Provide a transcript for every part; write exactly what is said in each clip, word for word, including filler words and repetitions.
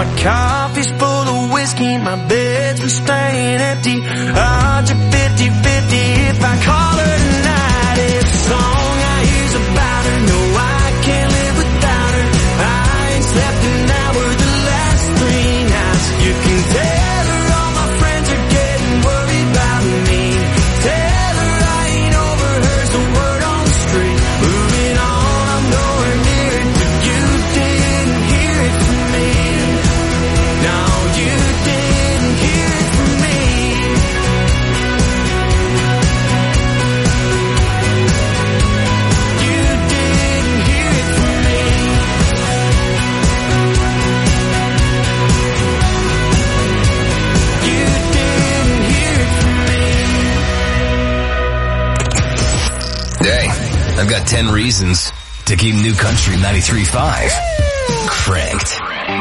My coffee's full of whiskey, my bed's been staying empty. Odds are fifty fifty if I call her tonight. If the song I hear's about her, no, I can't live without her. I ain't slept an hour the last three nights. You can tell her all my friends are getting worried about me. Tell her I ain't over her's the word on the street. Moving on, I'm nowhere near it, but you didn't hear it from me. No, you didn't hear it from me. You didn't hear it from me. You didn't hear it from me. Hey, I've got ten reasons to keep New Country ninety-three point five cranked.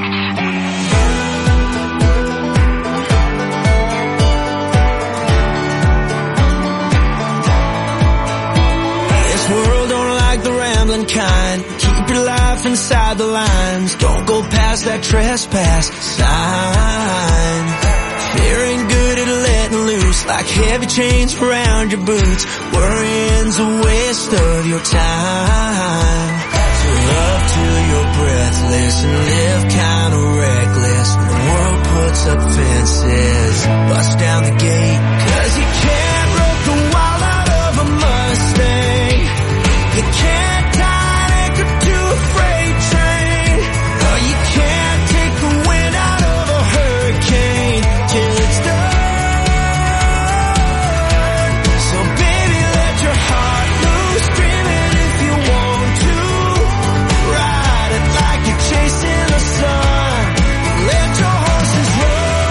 This world don't like the rambling kind. Keep your life inside the lines. Don't go past that trespass sign. Fear ain't good at letting loose, like heavy chains around your boots. Worrying's a waste of your time. So love till you're breathless and live kinda reckless. When the world puts up fences, bust down the gate. Cause you can't rope the wild out of a Mustang. You can't tie an anchor to a freight train. Or you can't take the wind out of a hurricane till it's done. So baby, let your heart loose, dream it if you want to. Ride it like you're chasing the sun. Let your horses run.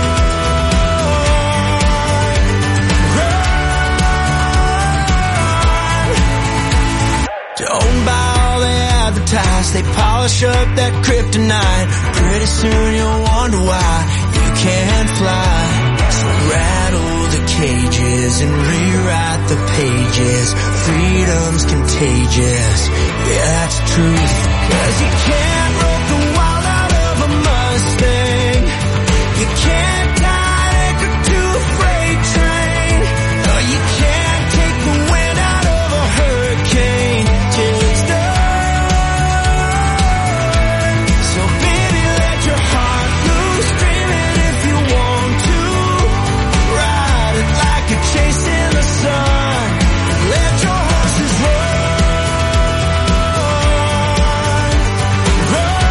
Run. Don't buy all they advertise. They polish up that kryptonite. Pretty soon you'll wonder why you can't fly. So rattle the cages and rewrite the pages. Freedom's contagious, yeah, that's the truth. Cause you can't rope the wild out of a Mustang. You can't tie an anchor to a freight train. Or you can't take the wind out of a hurricane till it's done. So baby, let your heart loose, dream it if you want to. Ride it like you're chasing the sun. Let your horses run. Run.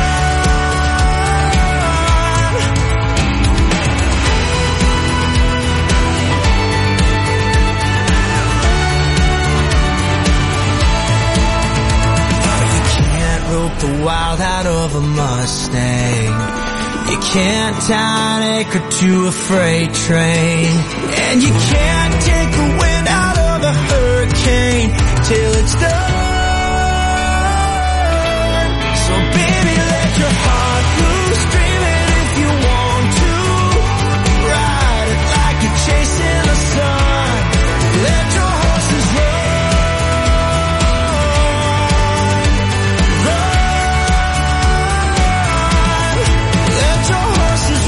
You can't rope the wild out of a Mustang. You can't tie an anchor to a freight train. And you can't take the wind out of a hurricane till it's done. So baby, let your heart loose, dream it if you want to. Ride it like you're chasing the sun. Let your horses run. Run. Let your horses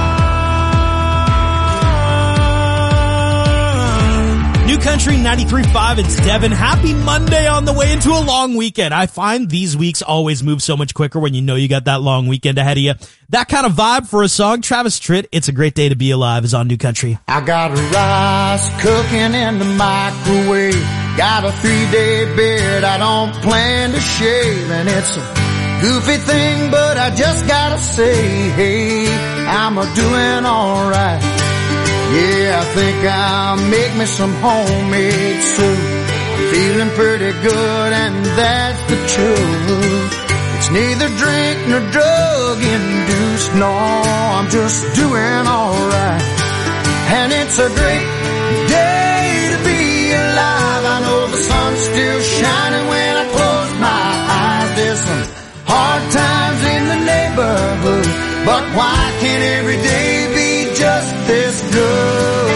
run. New Country ninety-three point five, it's Devin. Happy Monday on the way into a long weekend. I find these weeks always move so much quicker when you know you got that long weekend ahead of you. That kind of vibe for a song. Travis Tritt, It's a Great Day to Be Alive is on New Country. I got rice cooking in the microwave. Got a three-day beard I don't plan to shave. And it's a goofy thing, but I just gotta say, hey, I'm a doing alright. Yeah, I think I'll make me some homemade soup. I'm feeling pretty good, and that's the truth. It's neither drink nor drug induced. No, I'm just doing alright. And it's a great day to be alive. I know the sun's still shining when I close my eyes. There's some hard times in the neighborhood, but why can't every day be just this good?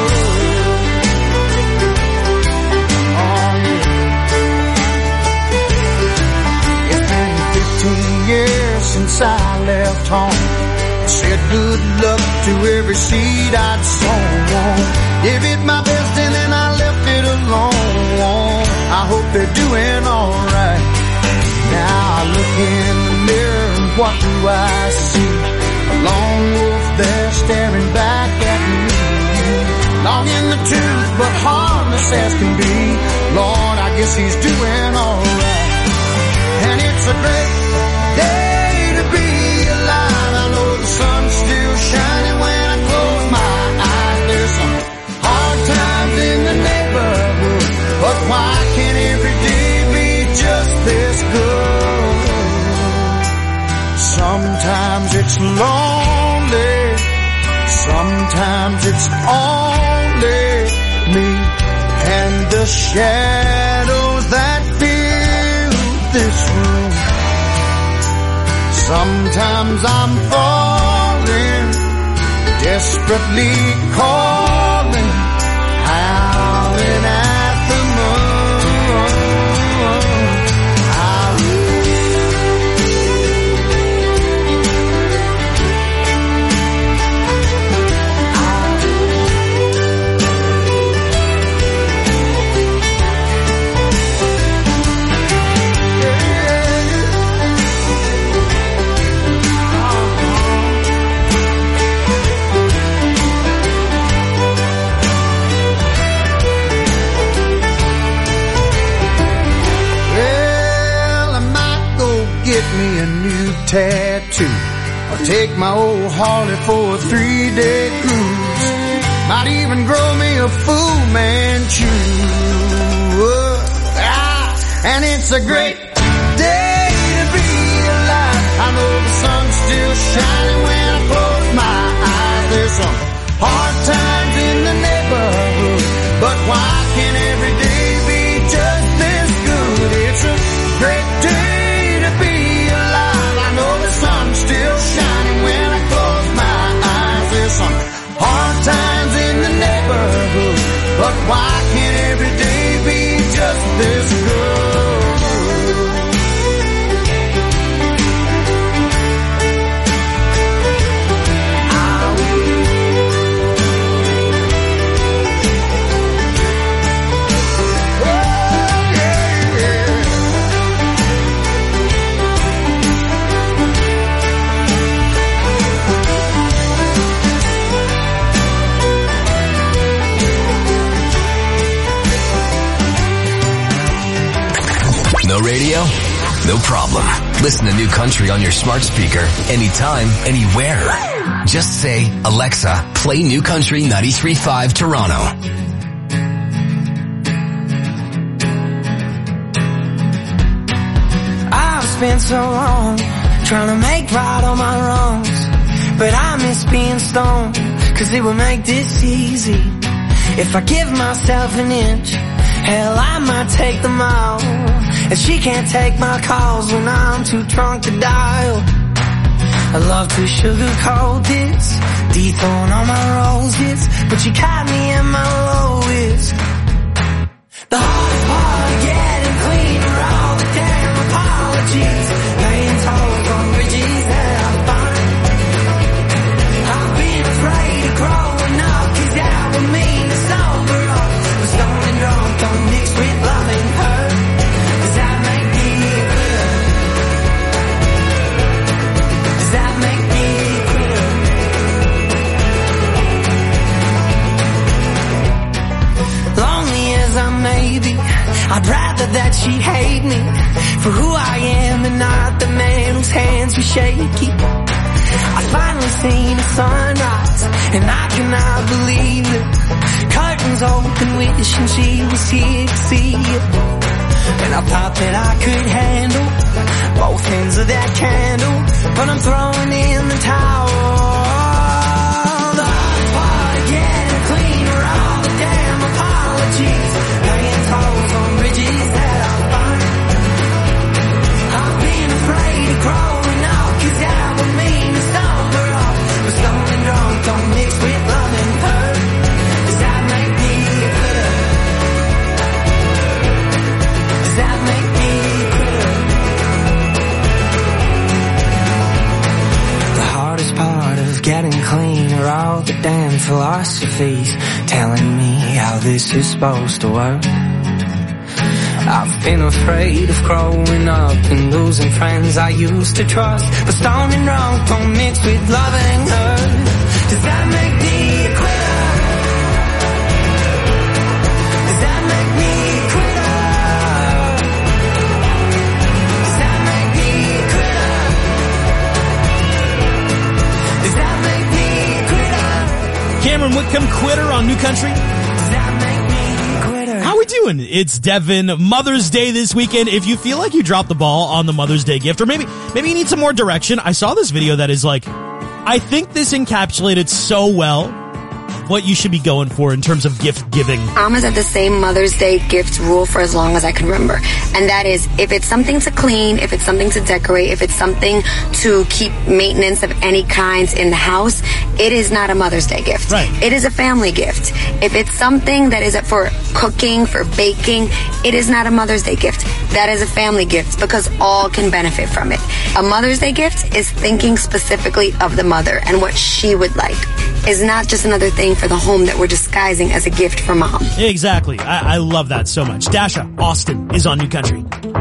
Oh yeah. It's been fifteen years since I left home. good luck to every seed I'd sown. Gave it my best and then I left it alone. I hope they're doing alright. Now I look in the mirror and what do I see? A lone wolf there staring back at me. Long in the tooth but harmless as can be. Lord, I guess he's doing alright. And it's a great day to be alive. I know the sun's still shining when I close my eyes. There's some hard times in the neighborhood, but why can't every day be just this good? Sometimes it's lonely, sometimes it's only me and the shadows that fill this room. Sometimes I'm falling, desperately calling, howling at the moon. Me a new tattoo, or take my old Harley for a three-day cruise. Might even grow me a Fu Manchu. Ah, and it's a great day to be alive. I know the sun's still shining when I close my eyes. There's some hard times in the neighborhood, but why can't every day be just this good? It's a great day to be alive. I know the sun's still shining when I close my eyes. There's some hard times in the neighborhood, but why can't every day be just this good? No radio? No problem. Listen to New Country on your smart speaker anytime, anywhere. Just say, Alexa, play New Country ninety-three point five Toronto. I've spent so long trying to make right all my wrongs, but I miss being stoned, cause it would make this easy. If I give myself an inch, hell, I might take the mile. And she can't take my calls when I'm too drunk to dial. I love to sugarcoat this, dethrone all my roses, but you caught me at my lowest. The hardest part of getting clean are all the damn apologies, laying tolls on bridges that I find. I've been afraid of growing up, cause that would mean to sober up. But stoned and drunk don't mix with loving her. Maybe I'd rather that she hate me for who I am and not the man whose hands were shaky. I finally seen a sunrise and I cannot believe it. Curtains open, wishing she was here to see it. And I thought that I could handle both ends of that candle, but I'm throwing in the towel. The hard part of getting clean are all the damn apologies, laying tolls on bridges that I find. I've been afraid of growing up, cause that would mean to sober up. But stoned and drunk don't mix with love and hurt. Does that make me a quitter? Does that make me a quitter? The hardest part of getting philosophies telling me how this is supposed to work. I've been afraid of growing up and losing friends I used to trust, but stone and wrong don't mix with loving her. Does that make me a quitter? Does that make me a quitter? Does that make me a quitter? Does that make me a quitter? Cameron Whitcomb, Quitter on New Country. Does that make me a quitter? How we doing? It's Devin. Mother's Day this weekend. If you feel like you dropped the ball on the Mother's Day gift, or maybe maybe you need some more direction, I saw this video that is like, I think this encapsulated so well what you should be going for in terms of gift giving. Mom has had the same Mother's Day gift rule for as long as I can remember. And that is, if it's something to clean, if it's something to decorate, if it's something to keep maintenance of any kind in the house, it is not a Mother's Day gift. Right. It is a family gift. If it's something that is for cooking, for baking, it is not a Mother's Day gift. That is a family gift because all can benefit from it. A Mother's Day gift is thinking specifically of the mother and what she would like. Is not just another thing for the home that we're disguising as a gift for mom. Exactly. I, I love that so much. Dasha, Austin is on New Country.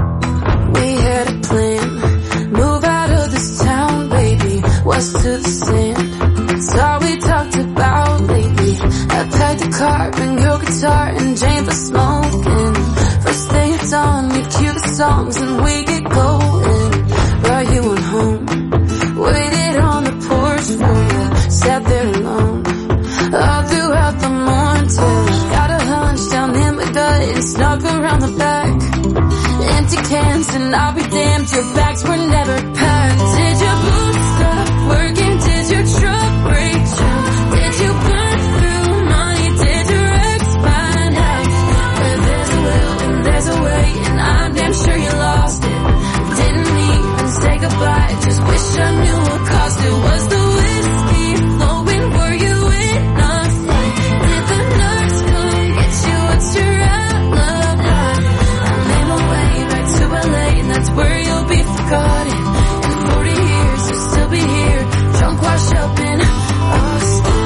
We had a plan, move out of this town, baby, west to the sand. That's all we talked about lately. I packed a car, bring your guitar, and Jane for smoking. First thing it's on, we cue the songs and we get going. Brought you on home, waited on the porch for you, sat there alone. All throughout the morning till I got a hunch down in my gut and snuck around the back. Empty cans and I'll be damned, your bags were never packed. Did your boots stop working? Did your truck break down? Did you burn through money? Did your ex find out? Where there's a will and there's a way, and I'm damn sure you lost it. Didn't even say goodbye, just wish I knew what caused it. Was the whiskey flowing? Were you in a fight? Did the nurse come get you? What's your alibi? I made my way back to L A, and that's where you'll be forgotten. In forty years, you'll still be here, drunk, washed up in Austin.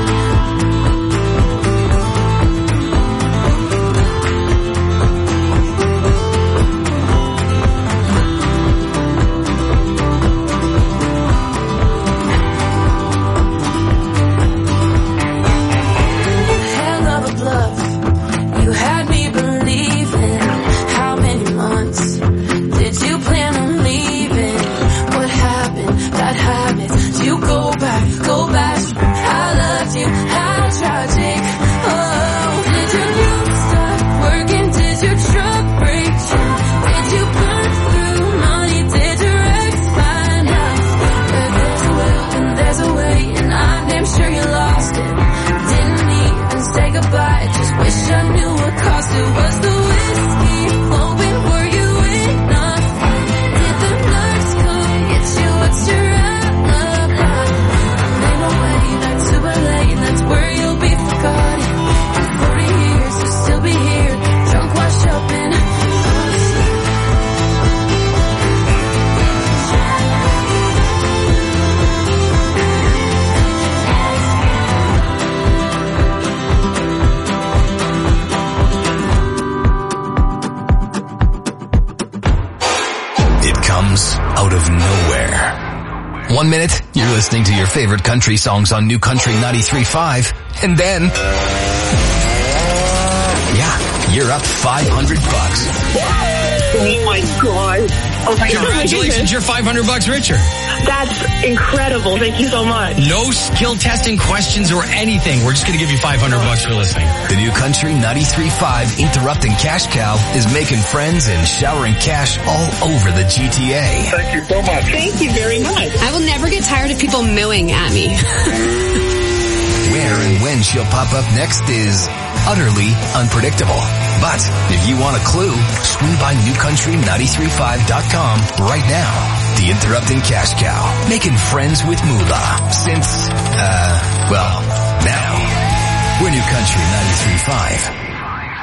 Hell of a bluff, you had me believing. How many months did you plan on leaving? What happened? Bad habits. Do you go back? Go back. I loved you. How tragic. Oh, did your roof stop working? Did your truck break down? Did you burn through money? Did your ex find out? Where there's a will and there's a way, and I'm damn sure you lost it. Didn't even say goodbye, just wish I knew what caused it. Was the whiskey flowing? Were you in a fight? Did the nurse come get you? What's your alibi? I made my way back to L A, and that's where you'll be forgotten. In forty years, you'll still be here, drunk, washed up in Austin. It comes out of nowhere. One minute, you're listening to your favorite country songs on New Country ninety-three point five, and then, yeah, you're up five hundred bucks. Oh my god. Oh my Congratulations, you're five hundred bucks richer. That's incredible. Thank you so much. No skill testing questions or anything. We're just going to give you five hundred bucks for listening. The New Country ninety-three point five Interrupting Cash Cow is making friends and showering cash all over the G T A. Thank you so much. Thank you very much. I will never get tired of people mooing at me. Where and when she'll pop up next is utterly unpredictable. But if you want a clue, swing by new country nine three five dot com right now. The Interrupting Cash Cow, making friends with Moolah since, uh, well, now. We're New Country ninety-three point five.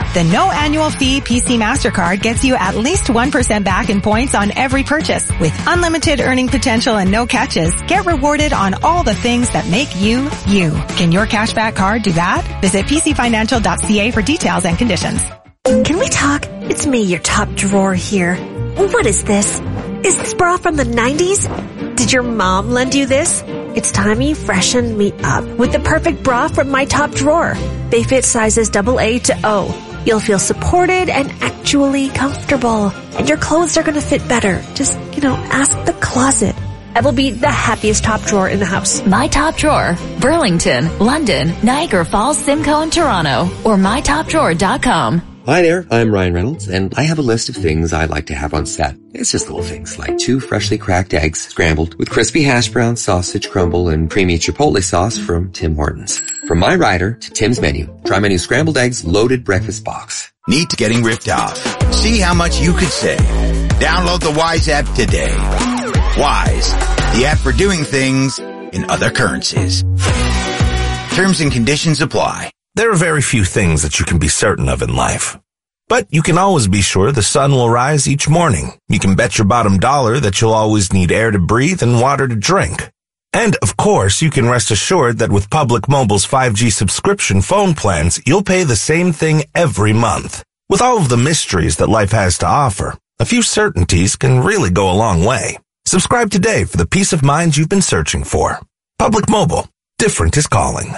The no annual fee P C MasterCard gets you at least one percent back in points on every purchase. With unlimited earning potential and no catches, get rewarded on all the things that make you, you. Can your cashback card do that? Visit p c financial dot c a for details and conditions. Can we talk? It's me, your top drawer here. What is this? Is this bra from the nineties? Did your mom lend you this? It's time you freshen me up with the perfect bra from my top drawer. They fit sizes double A to O. You'll feel supported and actually comfortable. And your clothes are going to fit better. Just, you know, ask the closet. I will be the happiest top drawer in the house. My Top Drawer, Burlington, London, Niagara Falls, Simcoe, and Toronto, or my top drawer dot com. Hi there, I'm Ryan Reynolds, and I have a list of things I like to have on set. It's just little things like two freshly cracked eggs scrambled with crispy hash brown, sausage crumble, and creamy chipotle sauce from Tim Hortons. From my rider to Tim's menu, try my new scrambled eggs loaded breakfast box. Need to getting ripped off? See how much you could save. Download the Wise app today. Wise, the app for doing things in other currencies. Terms and conditions apply. There are very few things that you can be certain of in life. But you can always be sure the sun will rise each morning. You can bet your bottom dollar that you'll always need air to breathe and water to drink. And, of course, you can rest assured that with Public Mobile's five G subscription phone plans, you'll pay the same thing every month. With all of the mysteries that life has to offer, a few certainties can really go a long way. Subscribe today for the peace of mind you've been searching for. Public Mobile. Different is calling.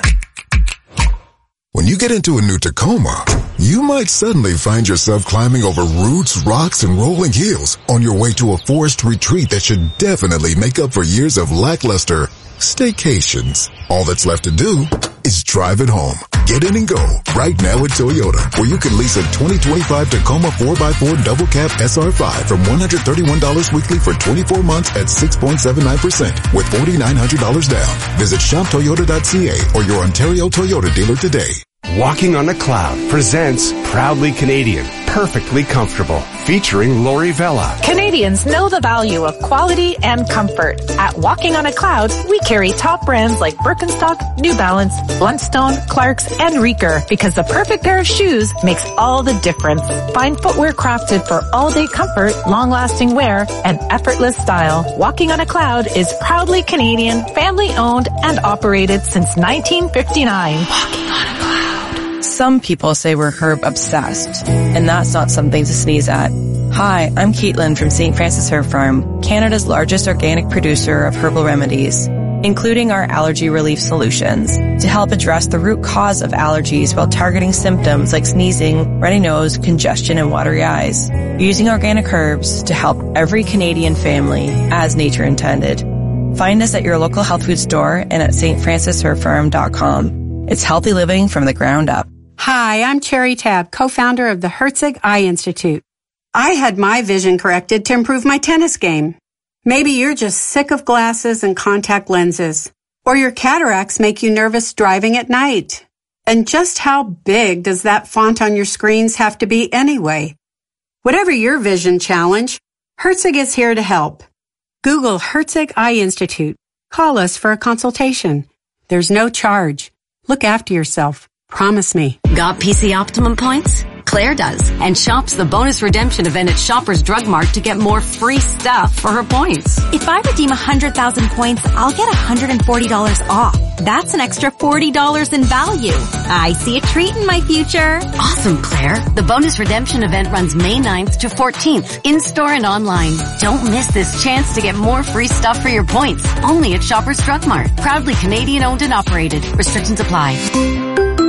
When you get into a new Tacoma, you might suddenly find yourself climbing over roots, rocks, and rolling hills on your way to a forest retreat that should definitely make up for years of lackluster staycations. All that's left to do is drive it home. Get in and go right now at Toyota, where you can lease a twenty twenty-five Tacoma four by four double cab S R five from one hundred thirty-one dollars weekly for twenty-four months at six point seven nine percent with four thousand nine hundred dollars down. Visit shop toyota dot c a or your Ontario Toyota dealer today. Walking on a Cloud presents Proudly Canadian, Perfectly Comfortable, featuring Lori Vella. Canadians know the value of quality and comfort. At Walking on a Cloud, we carry top brands like Birkenstock, New Balance, Bluntstone, Clarks, and Reeker, because the perfect pair of shoes makes all the difference. Find footwear crafted for all-day comfort, long-lasting wear, and effortless style. Walking on a Cloud is proudly Canadian, family-owned, and operated since nineteen fifty-nine. Walking on a Cloud. Some people say we're herb obsessed, and that's not something to sneeze at. Hi, I'm Caitlin from Saint Francis Herb Farm, Canada's largest organic producer of herbal remedies, including our allergy relief solutions, to help address the root cause of allergies while targeting symptoms like sneezing, runny nose, congestion, and watery eyes, using organic herbs to help every Canadian family as nature intended. Find us at your local health food store and at st francis herb farm dot com. It's healthy living from the ground up. Hi, I'm Cherry Tab, co-founder of the Herzig Eye Institute. I had my vision corrected to improve my tennis game. Maybe you're just sick of glasses and contact lenses, or your cataracts make you nervous driving at night. And just how big does that font on your screens have to be anyway? Whatever your vision challenge, Herzig is here to help. Google Herzig Eye Institute. Call us for a consultation. There's no charge. Look after yourself. Promise me. Got P C Optimum points? Claire does, and shops the bonus redemption event at Shoppers Drug Mart to get more free stuff for her points. If I redeem one hundred thousand points, I'll get one hundred forty dollars off. That's an extra forty dollars in value. I see a treat in my future. Awesome, Claire. The bonus redemption event runs May ninth to fourteenth, in-store and online. Don't miss this chance to get more free stuff for your points. Only at Shoppers Drug Mart. Proudly Canadian owned and operated. Restrictions apply.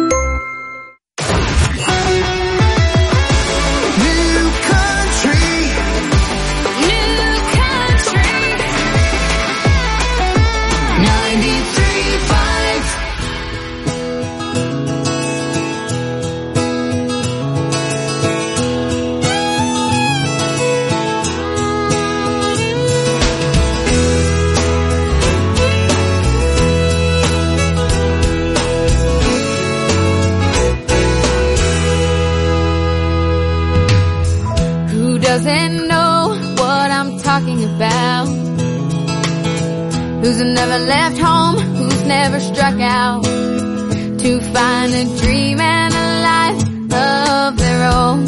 Doesn't know what I'm talking about. Who's never left home, who's never struck out to find a dream and a life of their own.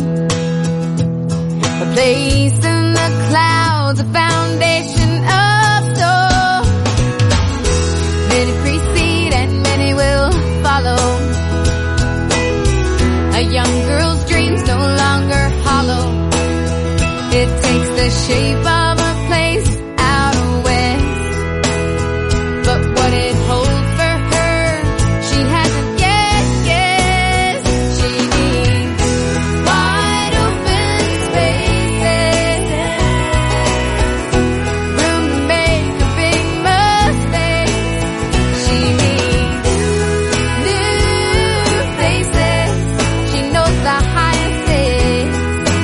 A place in the clouds, a foundation of stone. Many precede and many will follow. A young girl's dreams no longer hollow. It takes the shape of a place out west. But what it holds for her, she hasn't yet guessed. She needs wide open spaces, room to make a big mistake. She needs new faces. She knows the highest stakes.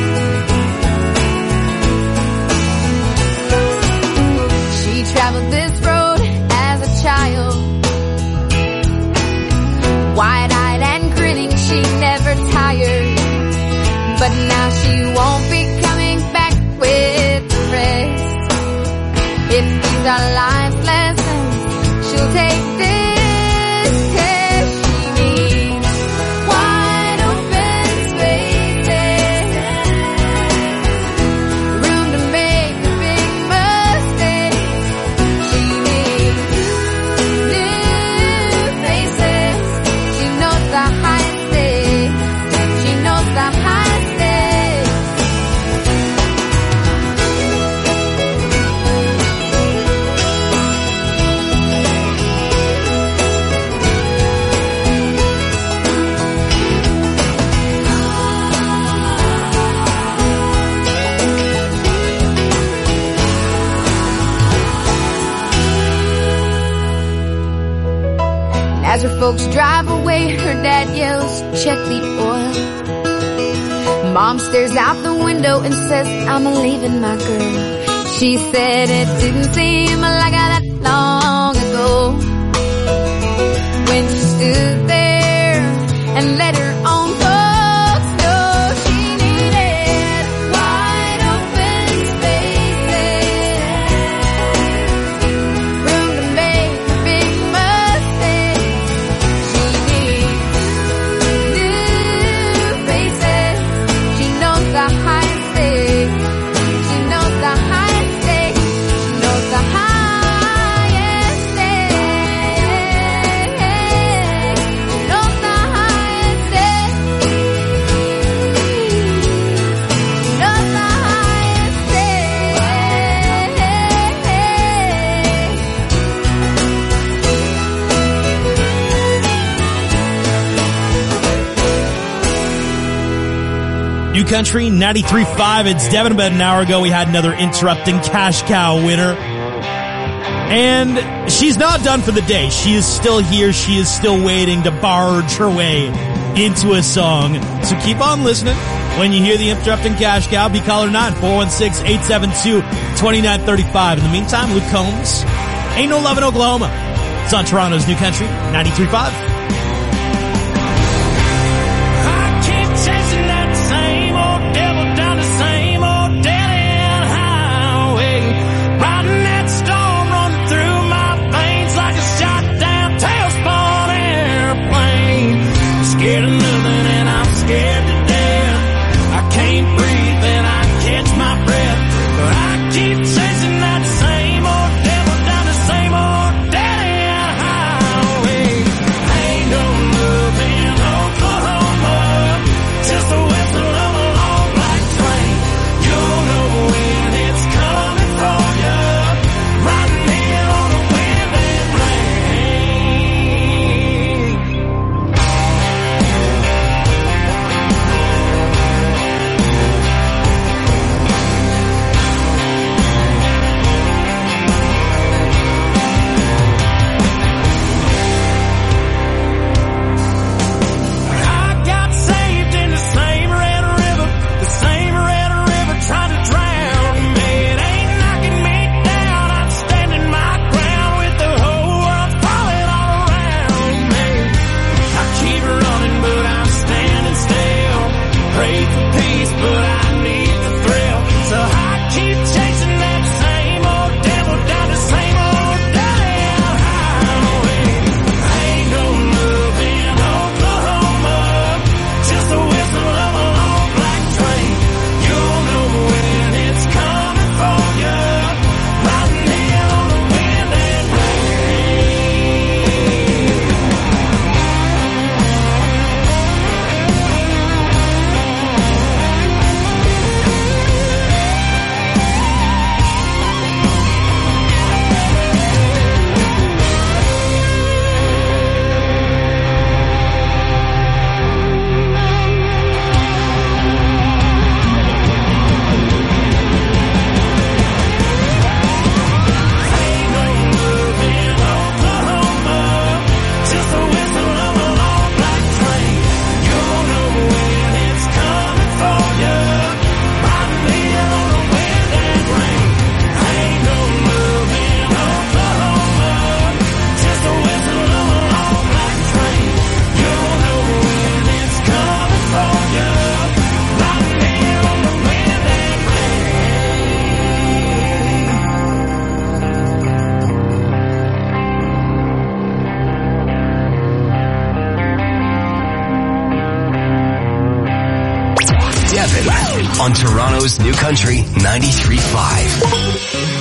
She traveled this road as a child, wide-eyed and grinning, she never tired. But now she won't be coming back with the rest. If these are life lessons, she'll take this test. She needs wide open spaces, room to make a big mistake. She needs new faces. She knows the highest stakes. She knows the highest stakes. As her folks drive away, her dad yells, check the oil. Mom stares out the window and says, I'm leaving my girl. She said it didn't seem like that long ago, when she stood there and let her own folks know she needed wide open spaces, room to make a big mistake. She needs new faces. She knows the highest stakes. She knows the highest stakes. She knows the highest stakes. She knows the highest stakes. She knows the highest stakes. New Country ninety-three point five. It's Devin. About an hour ago, we had another Interrupting Cash Cow winner. And she's not done for the day. She is still here. She is still waiting to barge her way into a song. So keep on listening. When you hear the Interrupting Cash Cow, be caller nine, four one six, eight seven two, two nine three five. In the meantime, Luke Combs, Ain't No Love in Oklahoma. It's on Toronto's New Country ninety-three point five. Scared of nothing and I'm scared to death. I can't breathe and I catch my breath, but I keep chasing that same old devil down the same old dead end highway. Ain't on Toronto's New Country ninety-three point five.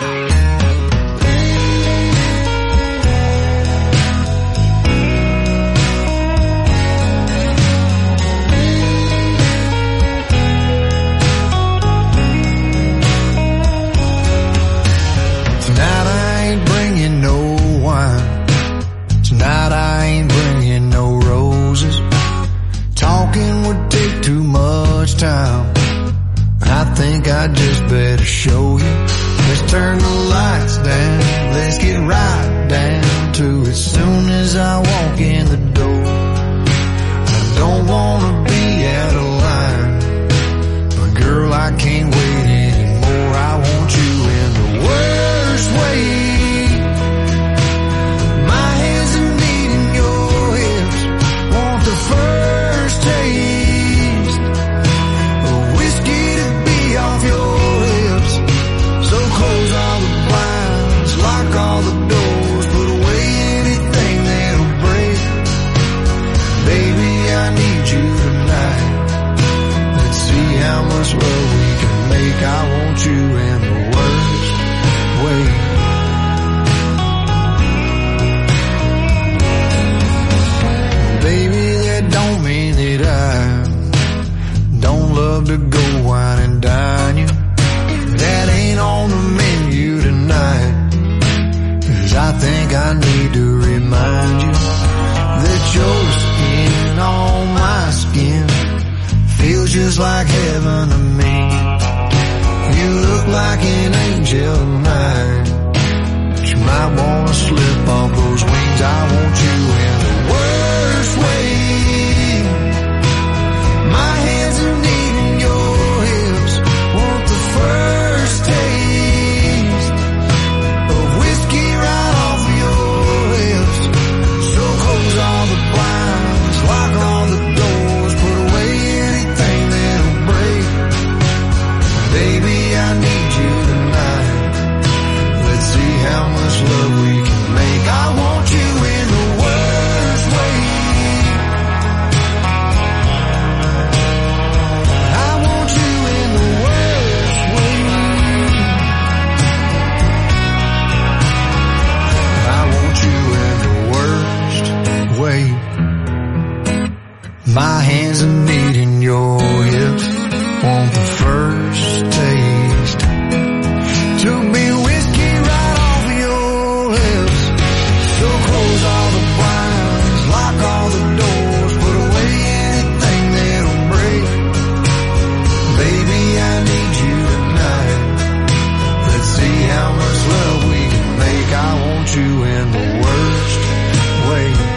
Tonight I ain't bringing no roses. Talking would take too much time. I think I just better show you. Let's turn the lights down. Let's get right down to it. Soon as I walk in the door, I don't wanna be out of line, but girl, I can't wait anymore. I want you in the worst way. First taste of whiskey to be off your lips. So close all the blinds, lock all the doors, put away anything that'll break. Baby, I need you tonight. Let's see how much love we can make. I want you in the worst way. Baby, don't mean that I don't love to go wine and dine you. That ain't on the menu tonight. Cause I think I need to remind you that your skin on my skin feels just like heaven to me. You look like an angel tonight, but you might wanna slip off those wings. I want you in the worst way. My hands are needing your hips. Want the first taste of whiskey right off your lips. So close all the blinds, lock all the doors, put away anything that'll break. Baby, I need you tonight. Let's see how much love we can make. I want you in the worst way. My hands are needing your hips. Want the first taste to be whiskey right off your lips. So close all the blinds, lock all the doors, put away anything that'll break. Baby, I need you tonight. Let's see how much love we can make. I want you in the worst way.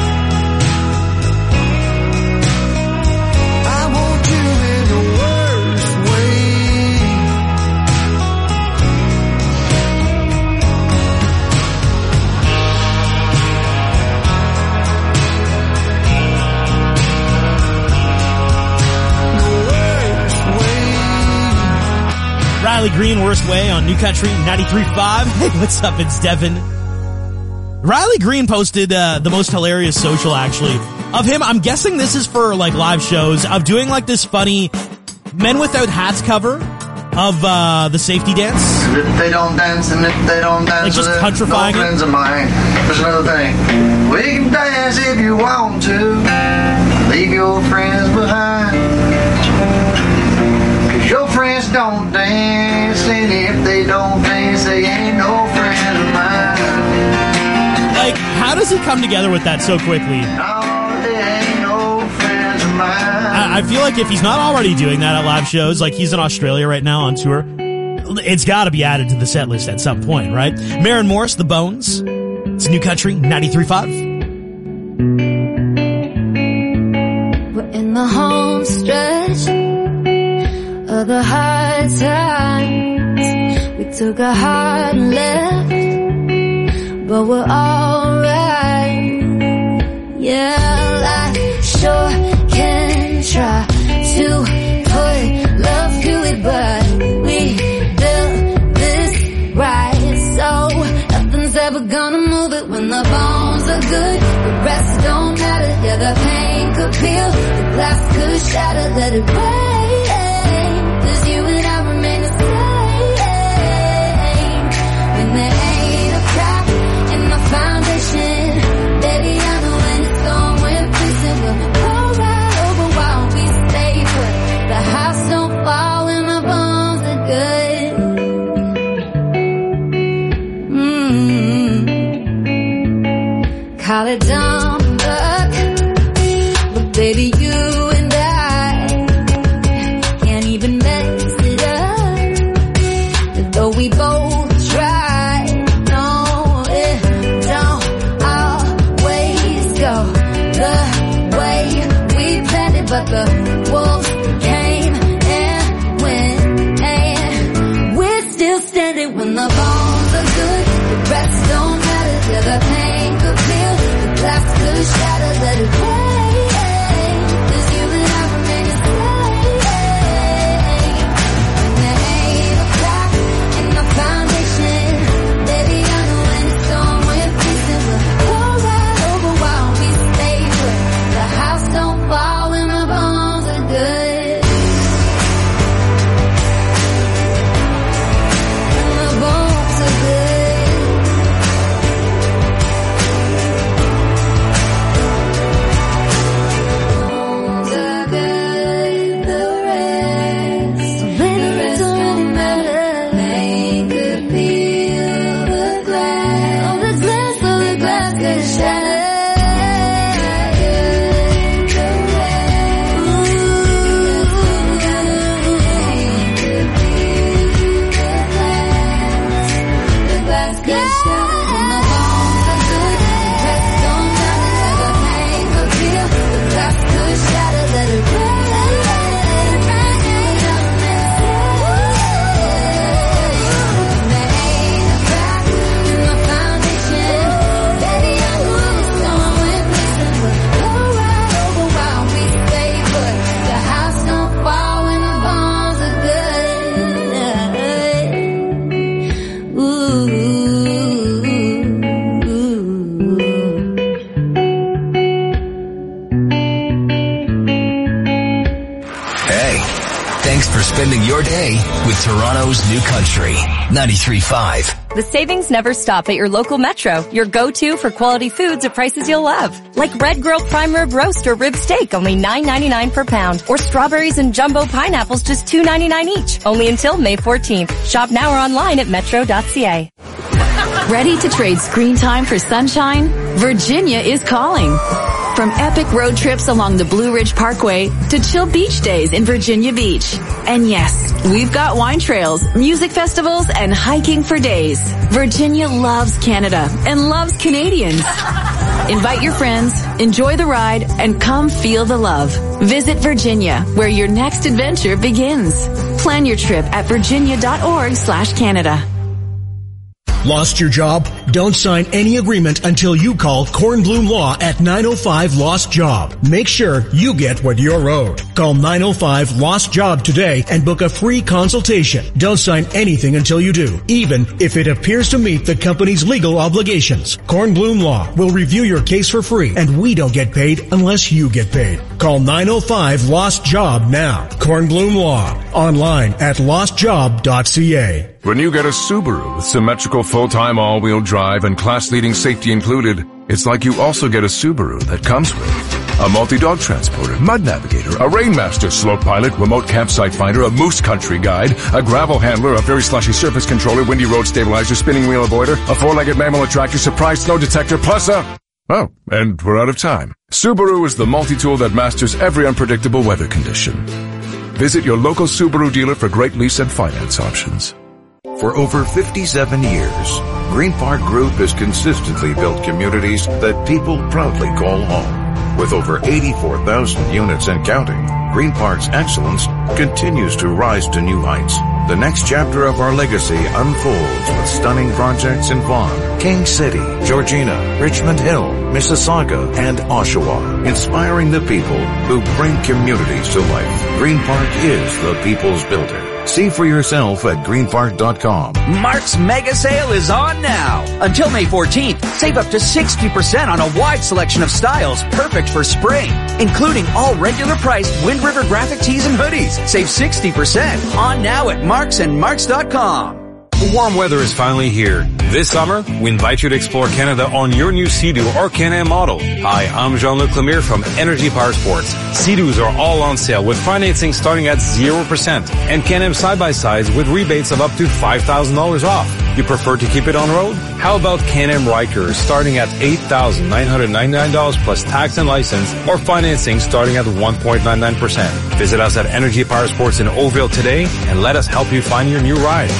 Riley Green, Worst Way on New Country ninety-three point five. Hey, what's up? It's Devin. Riley Green posted uh, the most hilarious social, actually, of him. I'm guessing this is for, like, live shows, of doing, like, this funny Men Without Hats cover of uh, the safety dance. And if they don't dance, and if they don't dance, like just countrifying no friends it. of mine. There's another thing. We can dance if you want to. Leave your friends behind. Your friends don't dance, and if they don't dance, they ain't no friends of mine. Like, how does he come together with that so quickly? No, they ain't no friends of mine. I, I feel like if he's not already doing that at live shows, like he's in Australia right now on tour, it's got to be added to the set list at some point, right? Maren Morris, The Bones. It's New Country ninety-three point five. We're in the home stretch of the hard times. We took a hard left, but we're alright. Yeah, I sure can try to put love to it, but we built this right, so nothing's ever gonna move it. When the bones are good, the rest don't matter. Yeah, the pain could peel, the glass could shatter, let it rain. a dumb duck. But baby, you and I can't even mess it up. Though we both try, no, it don't always go the way we planned it. But the wolves came and went, and we're still standing when the bones are good. The rest don't matter till the pain could feel. The glass could shatter, let it play. 'Cause you and I remain the same. And there ain't a crack in the foundation. Baby, I know when it's on, we're pieces. We'll go right over while we stay put. The house don't fall when the bones are good. When the bones are good. Bones are good, the rest, the rest don't matter. They could peel the glass, oh the glass, oh the glass could shatter. Spending your day with Toronto's New Country, ninety-three point five. The savings never stop at your local Metro, your go-to for quality foods at prices you'll love. Like Red Grill Prime Rib Roast or Rib Steak, only nine ninety-nine per pound. Or strawberries and jumbo pineapples, just two ninety-nine each. Only until May fourteenth. Shop now or online at metro dot c a. Ready to trade screen time for sunshine? Virginia is calling. From epic road trips along the Blue Ridge Parkway to chill beach days in Virginia Beach. And yes, we've got wine trails, music festivals, and hiking for days. Virginia loves Canada and loves Canadians. Invite your friends, enjoy the ride, and come feel the love. Visit Virginia, where your next adventure begins. Plan your trip at virginia.org slash Canada. Lost your job? Don't sign any agreement until you call Kornblum Law at nine oh five Lost Job. Make sure you get what you're owed. Call nine oh five Lost Job today and book a free consultation. Don't sign anything until you do, even if it appears to meet the company's legal obligations. Kornblum Law will review your case for free, and we don't get paid unless you get paid. Call nine oh five Lost Job now. Kornblum Law. Online at lost job dot c a. When you get a Subaru with symmetrical full-time all-wheel drive and class-leading safety included, it's like you also get a Subaru that comes with a multi-dog transporter, mud navigator, a Rainmaster slope pilot, remote campsite finder, a moose country guide, a gravel handler, a very slushy surface controller, windy road stabilizer, spinning wheel avoider, a four-legged mammal attractor, surprise snow detector, plus a... Oh, and we're out of time. Subaru is the multi-tool that masters every unpredictable weather condition. Visit your local Subaru dealer for great lease and finance options. For over fifty-seven years, Green Park Group has consistently built communities that people proudly call home. With over eighty-four thousand units and counting, Green Park's excellence continues to rise to new heights. The next chapter of our legacy unfolds with stunning projects in Vaughan, King City, Georgina, Richmond Hill, Mississauga, and Oshawa, inspiring the people who bring communities to life. Green Park is the people's builder. See for yourself at green park dot com. Mark's Mega Sale is on now. Until May fourteenth, save up to sixty percent on a wide selection of styles perfect for spring, including all regular priced Wind River graphic tees and hoodies. Save sixty percent on now at marks and marks dot com. Warm weather is finally here. This summer, we invite you to explore Canada on your new Sea-Doo or Can-Am model. Hi, I'm Jean-Luc Lemire from Energy Power Sports. Sea-Doos are all on sale with financing starting at zero percent and Can-Am side-by-sides with rebates of up to five thousand dollars off. You prefer to keep it on road? How about Can-Am Ryker starting at eight thousand nine hundred ninety-nine dollars plus tax and license or financing starting at one point nine nine percent? Visit us at Energy Power Sports in Oakville today and let us help you find your new ride.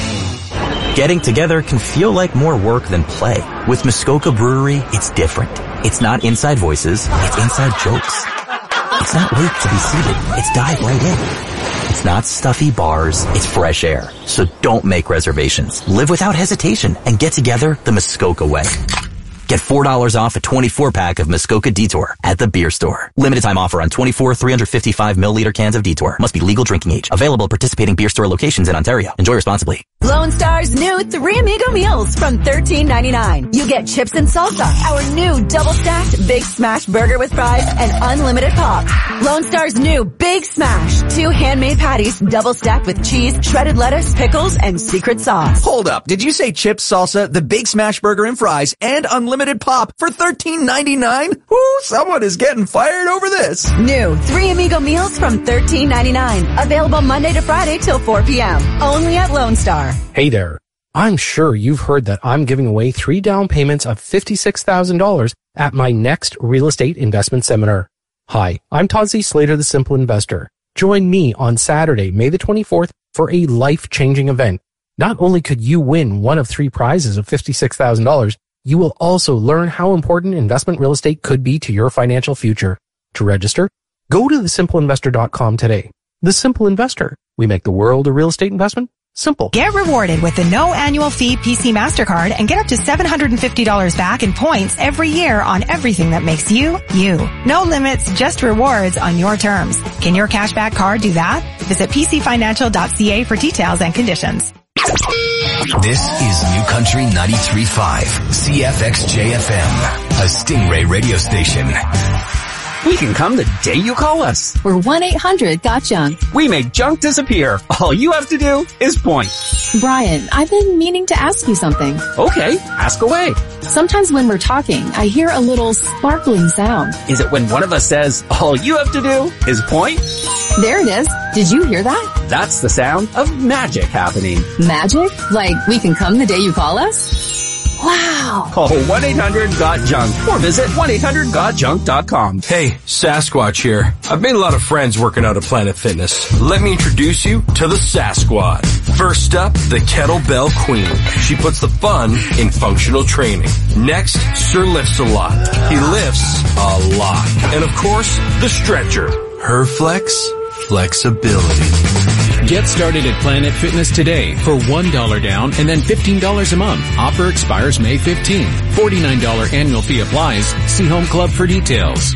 Getting together can feel like more work than play. With Muskoka Brewery, it's different. It's not inside voices, it's inside jokes. It's not wait to be seated, it's dive right in. It's not stuffy bars, it's fresh air. So don't make reservations. Live without hesitation and get together the Muskoka way. Get four dollars off a twenty-four pack of Muskoka Detour at the beer store. Limited time offer on twenty-four three hundred fifty-five milliliter cans of Detour. Must be legal drinking age. Available at participating beer store locations in Ontario. Enjoy responsibly. Lone Star's new Three Amigo meals from thirteen ninety-nine. You get chips and salsa, our new double-stacked Big Smash burger with fries, and unlimited pop. Lone Star's new Big Smash, two handmade patties, double-stacked with cheese, shredded lettuce, pickles, and secret sauce. Hold up. Did you say chips, salsa, the Big Smash burger and fries, and unlimited pop for thirteen ninety-nine? Ooh, someone is getting fired over this. New Three Amigo meals from thirteen ninety-nine. Available Monday to Friday till four p.m. Only at Lone Star. Hey there. I'm sure you've heard that I'm giving away three down payments of fifty-six thousand dollars at my next real estate investment seminar. Hi, I'm Todd Z. Slater, the Simple Investor. Join me on Saturday, May the twenty-fourth, for a life-changing event. Not only could you win one of three prizes of fifty-six thousand dollars, you will also learn how important investment real estate could be to your financial future. To register, go to the simple investor dot com today. The Simple Investor. We make the world a real estate investment simple. Get rewarded with the no annual fee P C MasterCard and get up to seven hundred fifty dollars back in points every year on everything that makes you, you. No limits, just rewards on your terms. Can your cashback card do that? Visit p c financial dot c a for details and conditions. This is New Country ninety-three point five, C F X J F M, a Stingray radio station. We can come the day you call us. We're one eight hundred got junk. We make junk disappear. All you have to do is point. Brian, I've been meaning to ask you something. Okay, ask away. Sometimes when we're talking, I hear a little sparkling sound. Is it when one of us says, all you have to do is point? There it is. Did you hear that? That's the sound of magic happening. Magic? Like we can come the day you call us? Wow. Call one eight hundred got junk or visit one eight hundred got junk dot com. Hey, Sasquatch here. I've made a lot of friends working out at Planet Fitness. Let me introduce you to the Sasquad. First up, the Kettlebell Queen. She puts the fun in functional training. Next, Sir Lifts a Lot. He lifts a lot. And of course, the Stretcher. Her flex, flexibility. Get started at Planet Fitness today for one dollar down and then fifteen dollars a month. Offer expires May fifteenth. forty-nine dollars annual fee applies. See Home Club for details.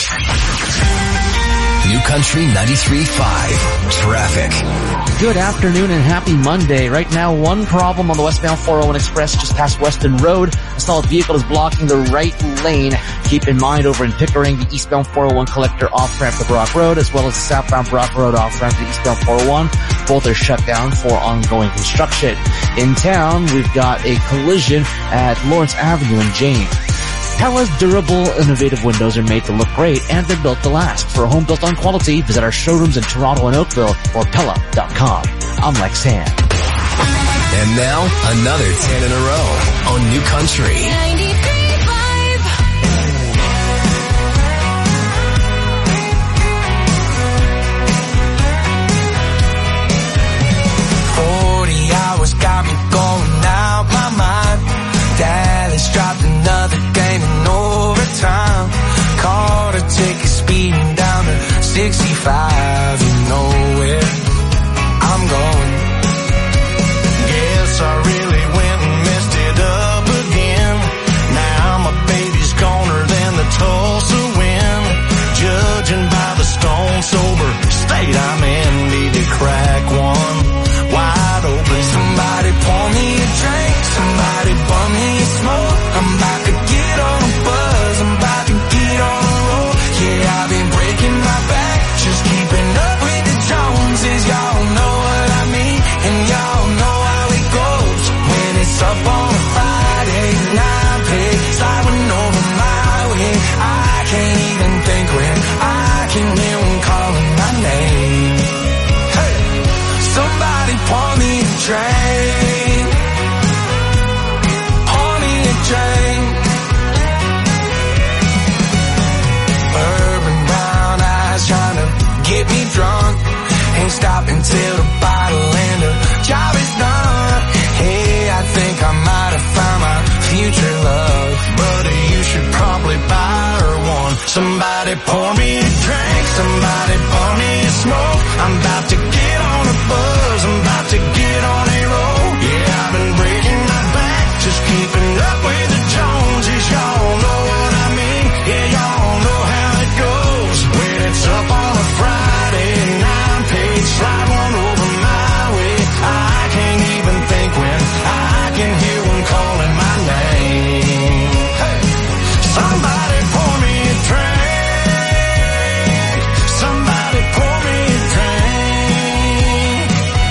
New Country ninety-three point five, traffic. Good afternoon and happy Monday. Right now, one problem on the westbound four oh one Express just past Weston Road. A stalled vehicle is blocking the right lane. Keep in mind over in Pickering, the eastbound four oh one collector off-ramp to Brock Road, as well as the southbound Brock Road off-ramp to the eastbound four oh one. Both are shut down for ongoing construction. In town, we've got a collision at Lawrence Avenue in Jane. Pella's durable, innovative windows are made to look great, and they're built to last. For a home built on quality, visit our showrooms in Toronto and Oakville or Pella dot com. I'm Lex Hand. And now, another ten in a row on New Country. ninety-three point five. Forty hours got me going out my mind. Dallas dropped another game in overtime. Caught a ticket speeding down to sixty-five. You know where I'm going. Guess I really went and messed it up again. Now my baby's goner than the Tulsa wind. Judging by the stone sober state I'm in, need to crack one wide open. Somebody pour me a drink, somebody bum me a smoke. I'm about to get on a buzz, I'm about to get on a roll. Yeah, I've been breaking my back, just keep drink. Pour me a drink. Bourbon brown eyes trying to get me drunk. Ain't stopping till the bottle and the job is done. Hey, I think I might have found my future love, but you should probably buy her one. Somebody pour me a drink, somebody pour me a smoke. I'm about to get on a buzz, I'm about to get on a roll. Yeah, I've been breaking my back, just keeping up with the Joneses. Y'all know what I mean, yeah, y'all know how it goes. When it's up on a Friday nine page, slide one over my way. I can't even think when I can hear one calling my name. Hey, somebody pour me a drink. Somebody pour me a drink.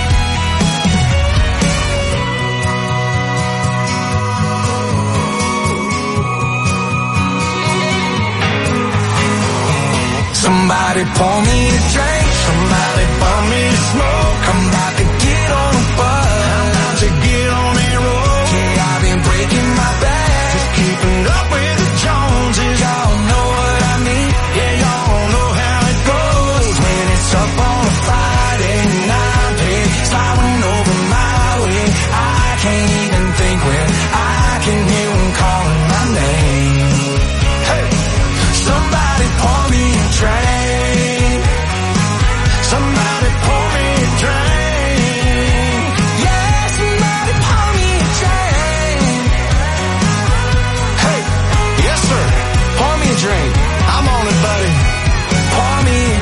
Somebody pour me a drink. Somebody pour me a smoke. I'm about to get on a bus. I'm about to get on a roll. Yeah, I've been breaking my back, just keeping up with the Joneses. Y'all know what I mean. Yeah, y'all know how it goes. When it's up on a Friday night, hey, sliding over my way. I can't even think when I can hear one calling my name. Hey, somebody pour me a drink. Somebody pour me a drink. Yeah, somebody pour me a drink. Hey, yes sir, pour me a drink. I'm on it, buddy. Pour me a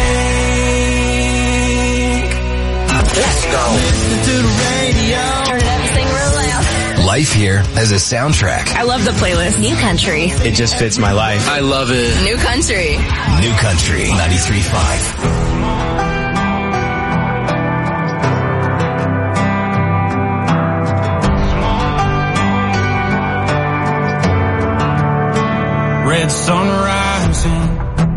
drink. Let's go. Listen to the radio. Turn it up and sing real loud. Life here has a soundtrack. I love the playlist. New Country. It just fits my life. I love it. New Country. New Country ninety-three point five. Red sun rising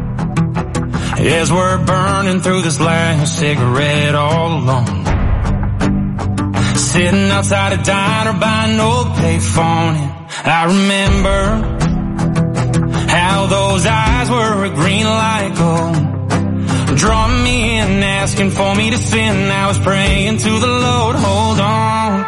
as we're burning through this last cigarette all alone. Sitting outside a diner by an old payphone, and I remember how those eyes were a green light gold, drawing me in, asking for me to sin. I was praying to the Lord, hold on,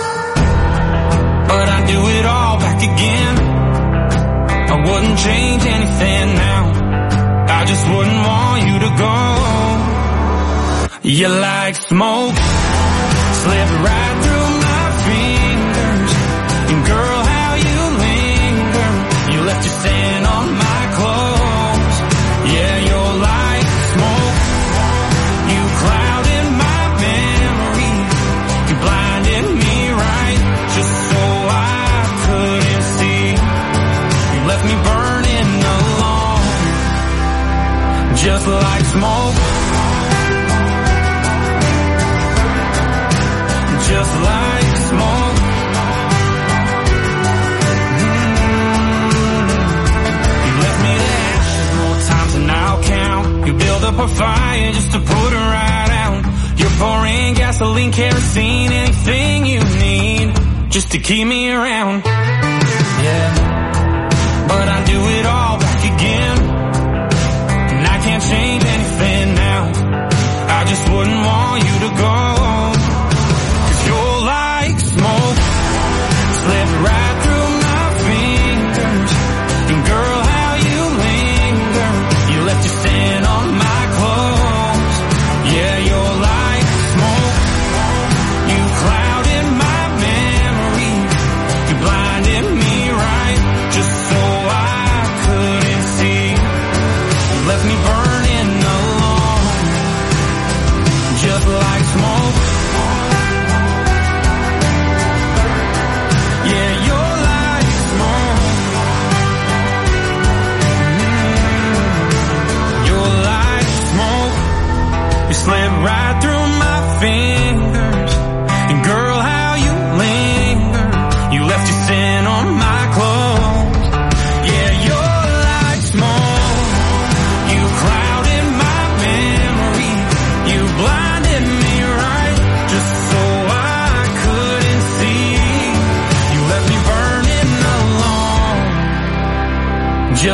but I do it all back again. I wouldn't change anything now, I just wouldn't want you to go. You're like smoke, slip right through my fingers. And girl, how you linger, you left your scent on my clothes. Yeah, you're like smoke, you clouded my memory, you blinded me right, just so I couldn't see. You left me burning alone, just like smoke, just like smoke. Mm-hmm. You left me to ashes more times than I'll count. You build up a fire just to put her right out. You're pouring gasoline, kerosene, anything you need just to keep me around. Yeah, but I do it all back again, and I can't change anything now. I just wouldn't want you to go. You're like smoke, slip right through my fingers. And girl, how you linger, you left your scent on my clothes. Yeah, you're like smoke, you clouded my memory, you blinded me right, just so I couldn't see. You left me burning alone, just like smoke.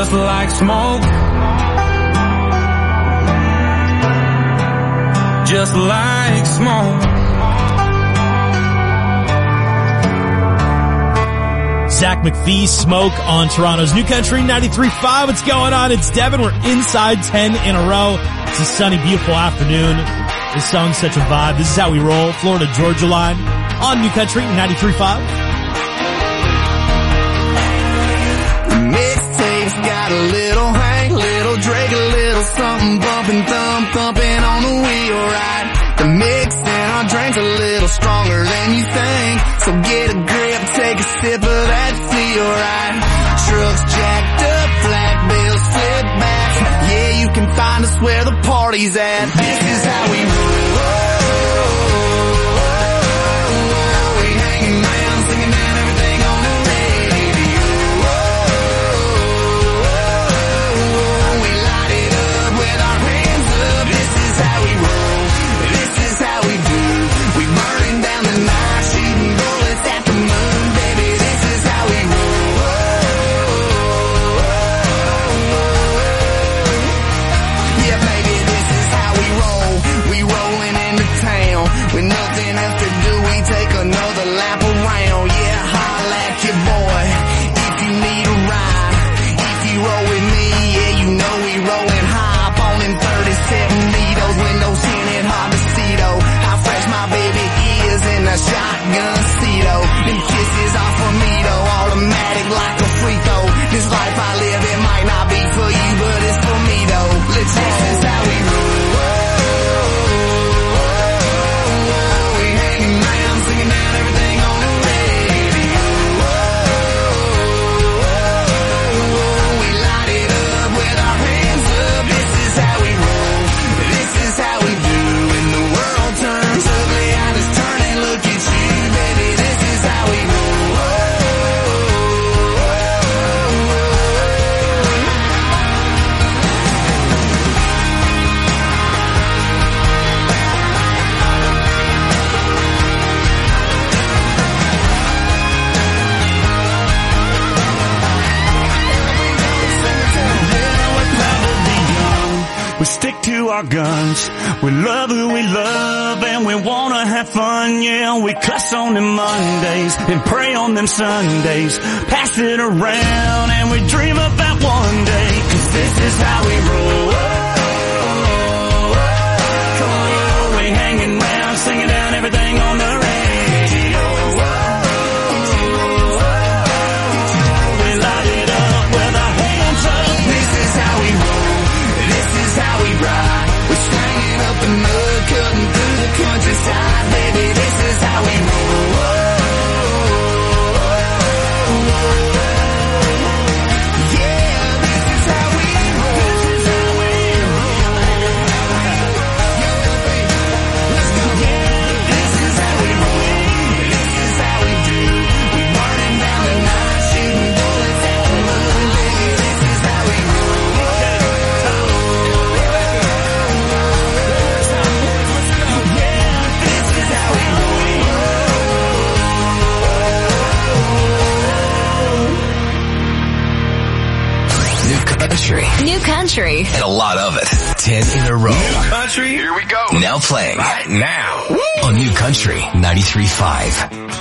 just like smoke. Just like smoke. Zach McPhee, Smoke on Toronto's New Country ninety-three point five. What's going on? It's Devin. We're inside ten in a row. It's a sunny, beautiful afternoon. This song's such a vibe. This is how we roll. Florida Georgia line on New Country ninety-three point five. Mixtape's got a little Hank, little Drake, a little something bumping, thumb thumping on the wheel, right? The mix in our drinks a little stronger than you think. So get a grip, take a sip of that feel, right? Trucks jacked up, flat bills flip back. Yeah, you can find us where the party's at. This is how we roll. We hanging around, singing down everything on the radio. We light it up with our hands up. This is how we roll. This is how we do. We burning down the night, shooting bullets at the moon, baby. This is how we roll. Yeah, baby, this is how we roll. We rolling into town with nothing else to do. We take another lap around. Yeah, holla at your boy if you need a ride. If you roll with me, yeah, you know we rolling high. Up on in thirty-seven needles, windows tinted, hard to see though. How fresh my baby is in a shotgun seat though. Them kisses off of me though, automatic like a free throw. This life I live, it might not be for you, but it's for me though. Let's this is how we roll. We hanging around, singing down everything on the radio. We light it up with our hands up. This is how we roll. This is how we do. When the world turns ugly, I just turn and look at you, baby. This is how we roll. We stick to our guns. We love who we love and we wanna have fun. Yeah, we cuss on them Mondays and pray on them Sundays. Pass it around and we dream about one day. 'Cause this is how we roll. Come on, we hanging around, singing down everything on the radio. We light it up with our hands up. This is how we roll. This is how we ride. We're slanging up the mud, cutting through the countryside, baby. This is how we roll. Yeah, this is how we roll. This is how we roll. Let's go. Yeah, this is how we roll. This is how we do. We burning down the night, shooting bullets at the moon, baby. This is how we roll. Country. New Country. And a lot of it. Ten in a row. New Country, here we go. Now playing. Right now. Woo! On New Country ninety-three point five.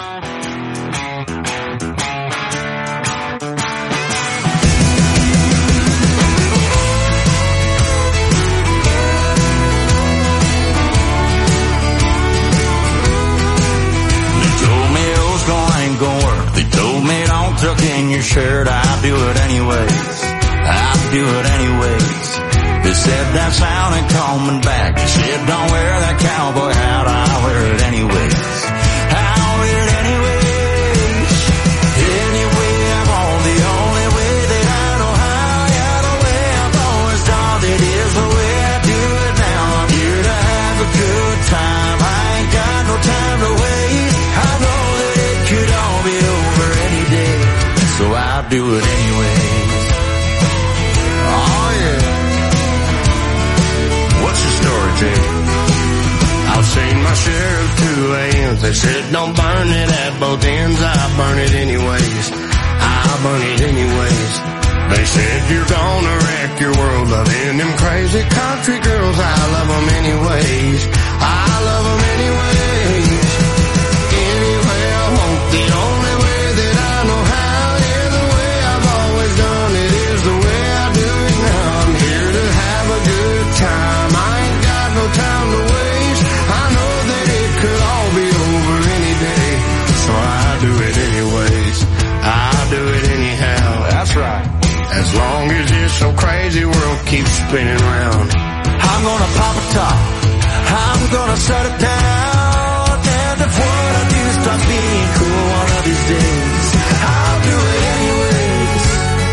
They told me don't tuck in your shirt, I'll do it anyways. I'll do it anyways. They said that sound ain't coming back. They said don't wear that cowboy hat, I'll wear it anyways. I'll wear it anyways. Anyway, I'm on the only way that I know how. Yeah, the way I've always done it is the way I do it now. I'm here to have a good time. I ain't got no time to waste. I know that it could all be over any day, so I'll do it anyways. Oh yeah. What's your story, Jay? I've seen my share of two A Ms. They said don't burn it at both ends. I burn it anyways. I burn it anyways. They said you're gonna wreck your world loving them crazy country girls. I love them anyways. I love them anyways. Anyway I want, the only way that I know how. Yeah, the way I've always done it is the way I do it now. I'm here to have a good time. I ain't got no time to waste. I know that it could all be over any day. So I do it anyways. I do it anyhow. That's right. As long as this so crazy world keeps spinning round. I'm gonna pop a top. I'm gonna shut it down. And if what I do starts being cool one of these days, I'll do it anyways.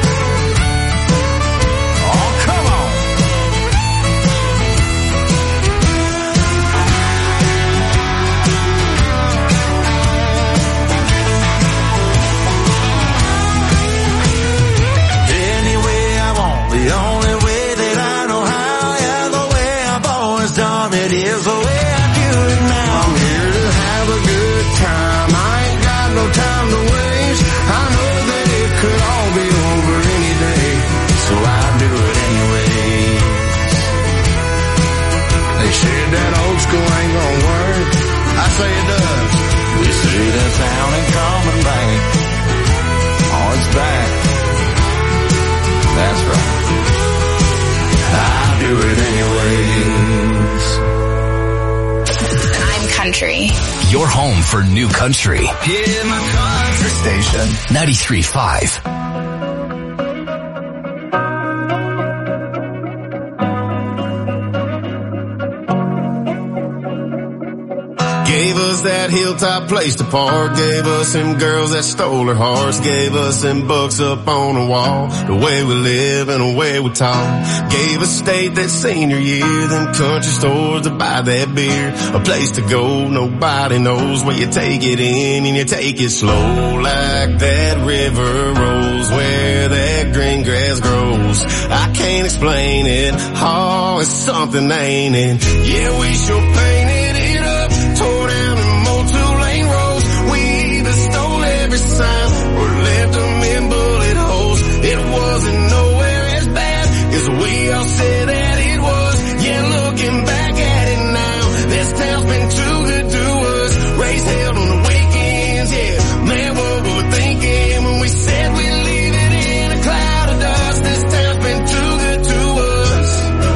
Oh, come on. Any way I want, the only way that I know how. Yeah, the way I've always done it is the way I do it now. I'm here to have a good time. I ain't got no time to waste. I know that it could all be over any day. So I do it anyways. They said that old school ain't gonna work. I say it does. You see that sound ain't coming back. Oh, it's back. That's right. I do it anyways. I'm country. Your home for new country. Hear my country Station ninety-three point five. Gave us that hilltop place to park. Gave us them girls that stole our hearts. Gave us them books up on the wall. The way we live and the way we talk. Gave us state that senior year. Them country stores to buy that beer. A place to go, nobody knows where you take it in and you take it slow. Like that river rolls where that green grass grows. I can't explain it. Oh, it's something, ain't it? Yeah, we sure painted it up. Tore down them old two-lane roads. We either stole every sign or left them in bullet holes. It wasn't nowhere as bad as we all said that it was. Yeah, looking back at it now, this town's been too good to us. Raised hell on the weekends, yeah. Man, what were we thinking when we said we'd leave it in a cloud of dust? This town's been too good to us.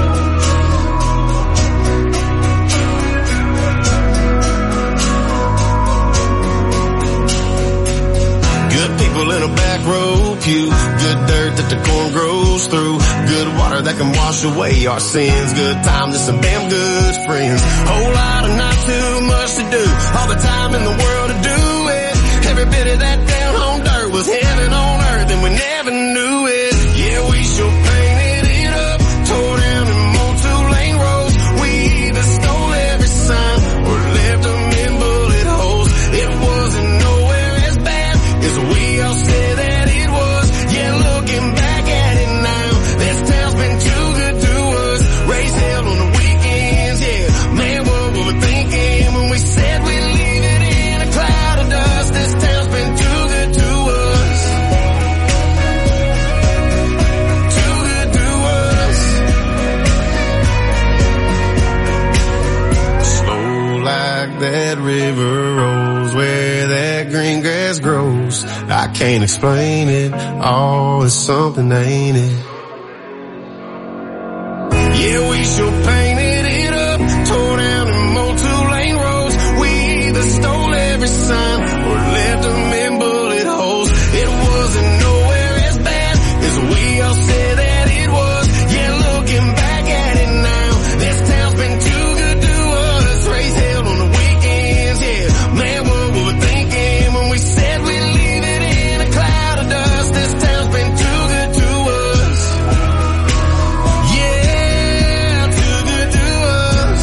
Good people in a back row pew. Good dirt that the corn grows through. Good water that can wash away our sins. Good times and some damn good friends. Whole lot of not too much to do. All the time in the world to do it. Every bit of that down home dirt was heaven on earth and we never knew it. Yeah, we sure painted it up. Tore down them old two-lane roads. We either stole every sign or left them in bullet holes. It wasn't nowhere as bad as we all said that it was. Yeah, looking back at it now, this town's been too good to us. Raised hell on the weekends, yeah. Man, what were we thinking when we said we'd leave it in a cloud of dust? This town's been too good to us. Too good to us. Slow like that river rolls where that green grass grows. I can't explain it. Oh, it's something, ain't it? Yeah, we sure painted it up. Tore down them old two-lane roads. We either stole every sign or left them in bullet holes. It wasn't nowhere as bad as we all said that it was. Yeah, looking back at it now, this town's been too good to us. Raised hell on the weekends, yeah. Man, what were we thinking when we said we'd leave it in a cloud of dust? This town's been too good to us. Yeah, too good to us.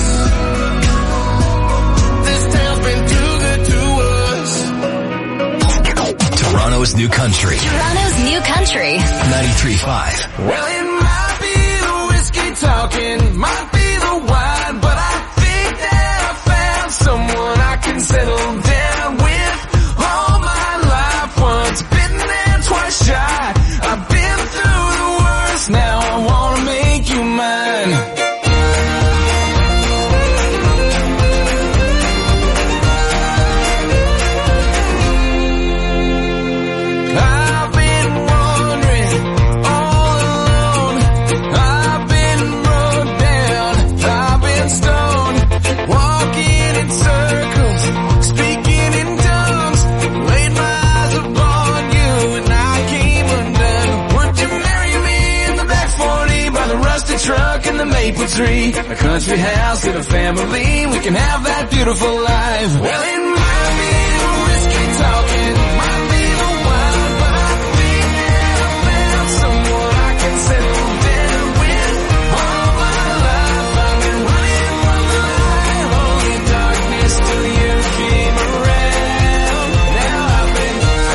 This town's been too good to us. Toronto's new country. Toronto's new country. ninety-three point five. Well, it might be the whiskey talking, might be the wine, but I think that I found someone I can settle down with. All my life, once bitten and twice shy. I've been through the maple tree, a country house and a family. We can have that beautiful life. Well, it might be the whiskey talking, might be the wine, but I think that I found someone I can settle down with. All my life I've been running from the light, only darkness till you came around. Now I've been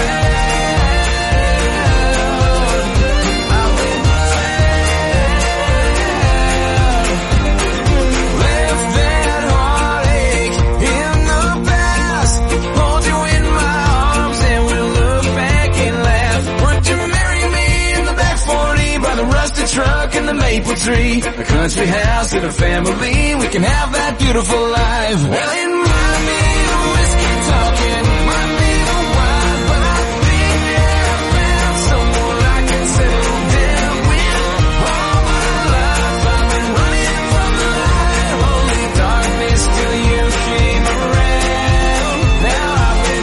truck and the maple tree, a country house and a family. We can have that beautiful life. Well, it might be the whiskey talking, might be the wine, but I think that I found someone I can settle down with. All my life I've been running from the light, only darkness till you came around. Now I've been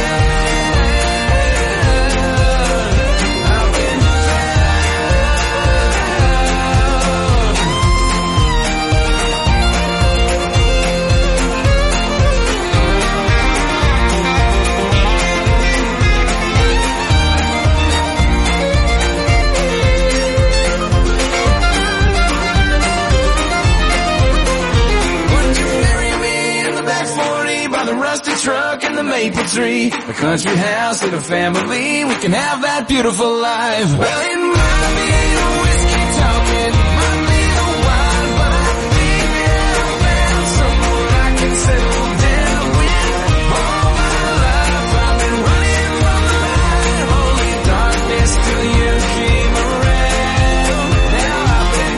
truck and the maple tree, a country house and a family. We can have that beautiful life. Well, it might be the whiskey talking, might be the wine, but I think that I found someone I can settle down with. All my life I've been running from the light, only darkness till you came around. Now I've been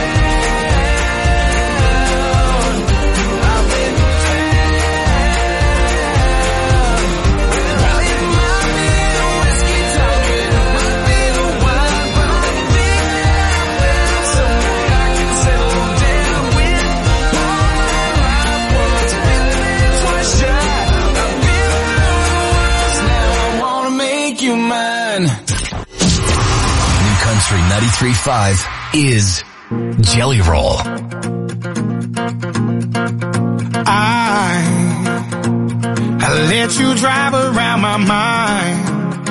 found, I've been you mine. New Country ninety-three point five is Jelly Roll. I, I let you drive around my mind.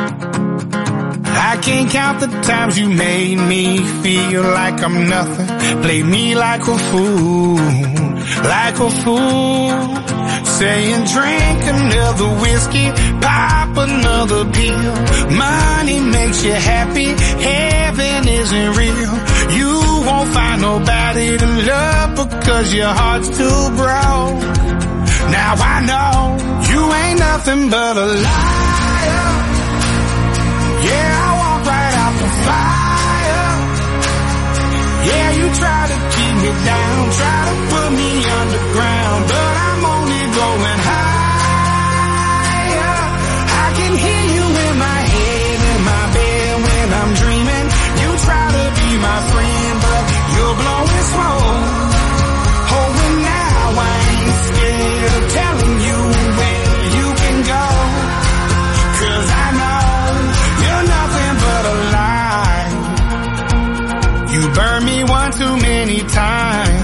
I can't count the times you made me feel like I'm nothing. Played me like a fool, like a fool. Saying drink another whiskey, pop another pill. Money makes you happy, heaven isn't real. You won't find nobody to love because your heart's too broke. Now I know you ain't nothing but a liar. Yeah, I walk right out the fire. Yeah, you try to keep me down, try to put me underground, but I'm only going higher. I can hear you in my head, in my bed when I'm dreaming. You try to be my friend, but you're blowing smoke. Oh, and now I ain't scared of telling you where you can go. Cause I know you're nothing but a lie. You burned me one too many times,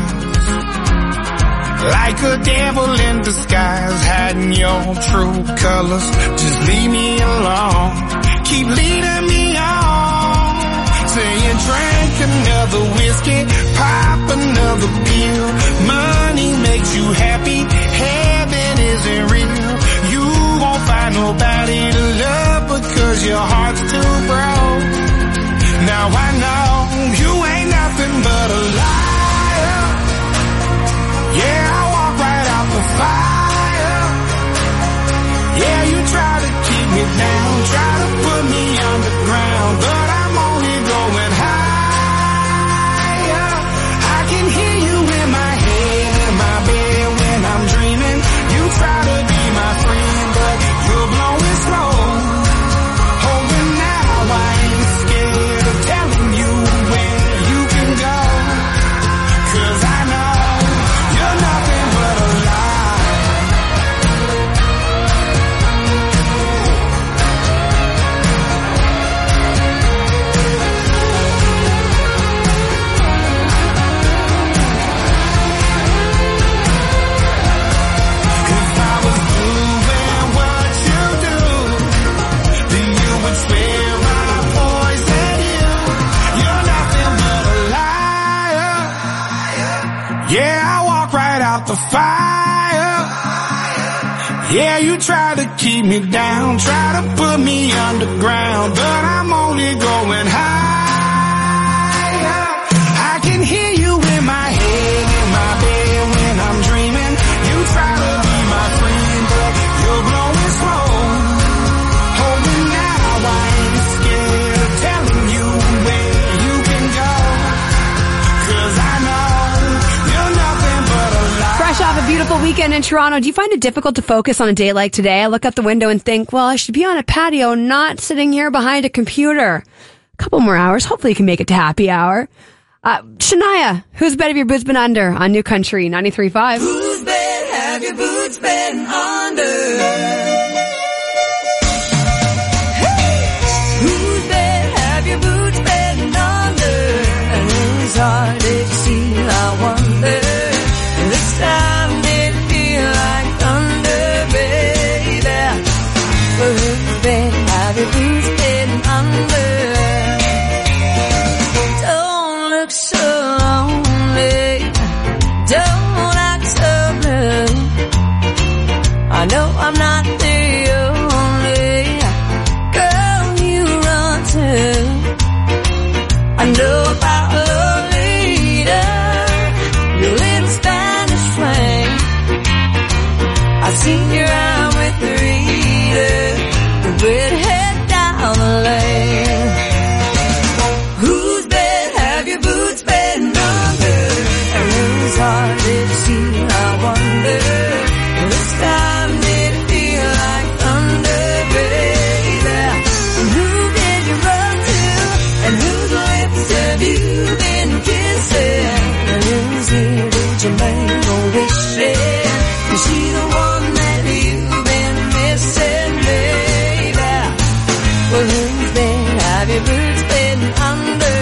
like a devil in disguise, hiding your true colors. Just leave me alone, keep leading me on. Saying drink another whiskey, pop another pill. Money makes you happy, heaven isn't real. You won't find nobody to love because your heart's too broke. Now I know you ain't nothing but a liar. Yeah, I walk right out the fire. Yeah, you try to keep me down, try to put me underground, but I'm only going higher. I can hear you in my head, in my bed when I'm dreaming. a fire. Yeah, you try to keep me down, try to put me underground, but I'm only going higher. I can hear you in my head, in my bed when I'm dreaming. You try to be my friend, but you're blowing smoke. Hold me now, I ain't scared of telling you where you can go, 'cause I know you're nothing but a lie. Fresh off a beautiful weekend in Toronto, do you find it difficult to focus on a day like today? I look out the window and think, well, I should be on a patio, not sitting here behind a computer. A couple more hours. Hopefully you can make it to happy hour. Uh, Shania, whose bed have your boots been under on New Country ninety-three point five? Whose bed have your boots been under? Whose bed have your boots been under? And whose heart did you see? I wonder. This time did it feel like thunder, baby? Whose bed have your boots been under? Don't look so lonely. Don't act so blue. I know I'm not the only girl you run to. I know about Lolita, your little Spanish flame. I've seen you around with Rita, the redhead down the lane. Whose bed have your boots been under? And whose heart did you see? I wonder. This time did it feel like thunder, baby? And who did you run to? And whose lips have you been kissing? And whose ear did you make a wish in? Is she the one that you've been missing, baby? Well, whose bed have your boots been under?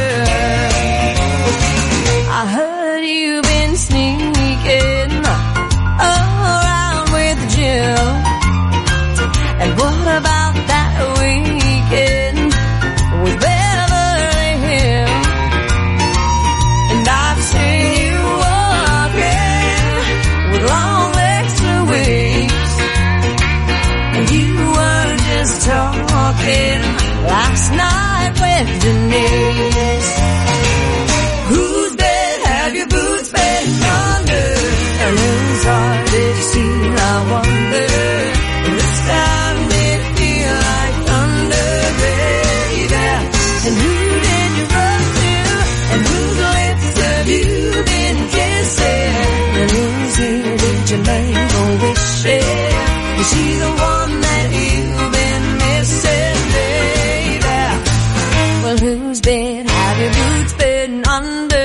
I heard you've been sneaking around with Jill. And what about that weekend with Beverly Hills? And I've seen you walking with long legs Louise. And you were just talking last night with Denise. Whose bed have your boots been under? And whose heart did you see? I wonder. This time did it feel like thunder, baby? And who did you run to? And whose lips have you been kissing? And whose ear did you make a wish in? Is she the one that you've been missing, baby? Well, whose bed have your boots been under?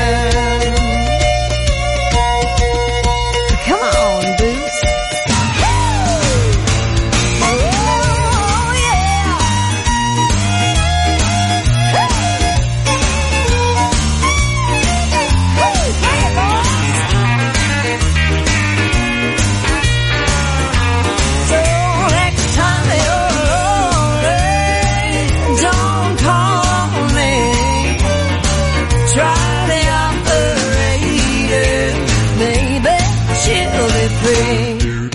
Come on, boots. Oh, yeah. So next time you're lonely, don't call me. Try the operator, maybe she'll be free.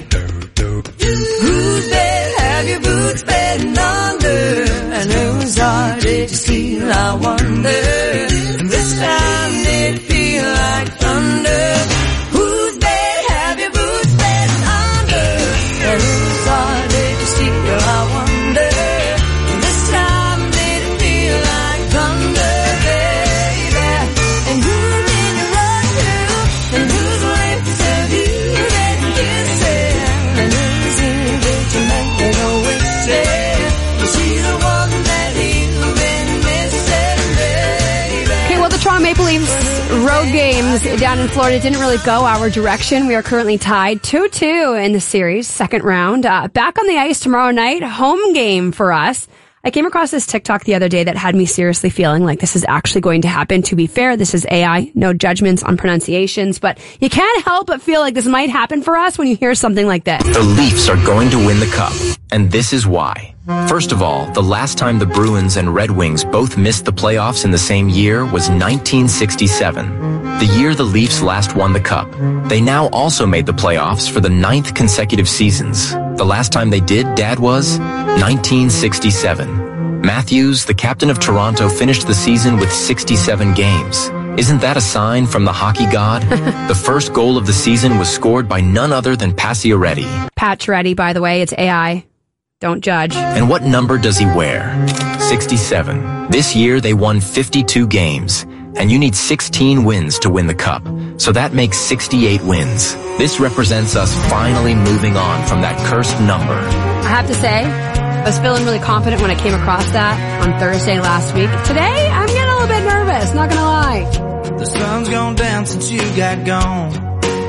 Whose bed have your boots been under? And whose heart did you steal? I wonder. This time did it feel like thunder? Whose bed have your boots been under? And whose heart did you steal? I wonder. This time did it feel like thunder, baby? And who did you run to? And whose lips have you been kissing? And whose ear did you make a wish in? Is she the one that you've been missing, baby? Okay, well, the Toronto Maple Leafs road games down in Florida didn't really go our direction. We are currently tied two two in the series, second round. Uh, back on the ice tomorrow night, home game for us I came across this TikTok the other day that had me seriously feeling like this is actually going to happen. To be fair, this is A I, no judgments on pronunciations, but you can't help but feel like this might happen for us when you hear something like this. The Leafs are going to win the cup, and this is why. First of all, the last time the Bruins and Red Wings both missed the playoffs in the same year was nineteen sixty-seven, the year the Leafs last won the cup. They now also made the playoffs for the ninth consecutive seasons. The last time they did, Dad, was nineteen sixty-seven. Matthews, the captain of Toronto, finished the season with sixty-seven games. Isn't that a sign from the hockey god? The first goal of the season was scored by none other than Pacioretty. Pacioretty, by the way, it's A I. Don't judge. And what number does he wear? sixty-seven. This year they won fifty-two games, and you need sixteen wins to win the cup. So that makes sixty-eight wins. This represents us finally moving on from that cursed number. I have to say, I was feeling really confident when I came across that on Thursday last week. Today, I'm getting a little bit nervous, not gonna lie. The sun's gone down since you got gone.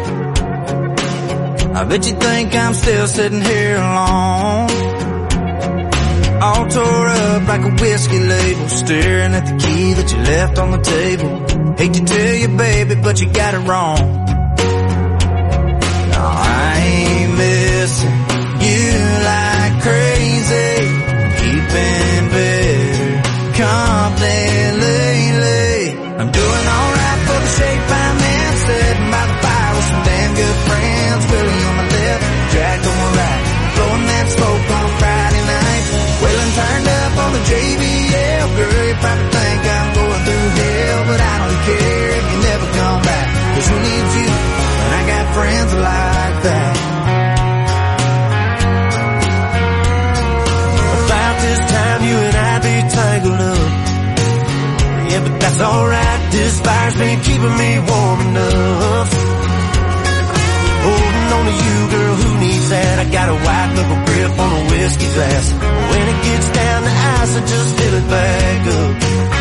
I bet you think I'm still sitting here alone, all tore up like a whiskey label, staring at the key that you left on the table. Hate to tell you, baby, but you got it wrong. No, I ain't missing you like crazy, keeping better company lately. I'm doing alright for the shape I'm in, sitting by the fire with some damn good friends. Willie on my left, Jack on my right, blowing that smoke on a Friday night. Wailing turned up on the J B L. Girl, you probably think I'm going through hell, but I don't care if you never come back. Cause who needs you when I got friends like that? About this time you and I be tangled up. Yeah, but that's alright, this fire's been keeping me warm enough. Holding on to you, girl, who needs that? I got a white knuckle grip on a whiskey glass. When it gets down to ice, I just fill it back up.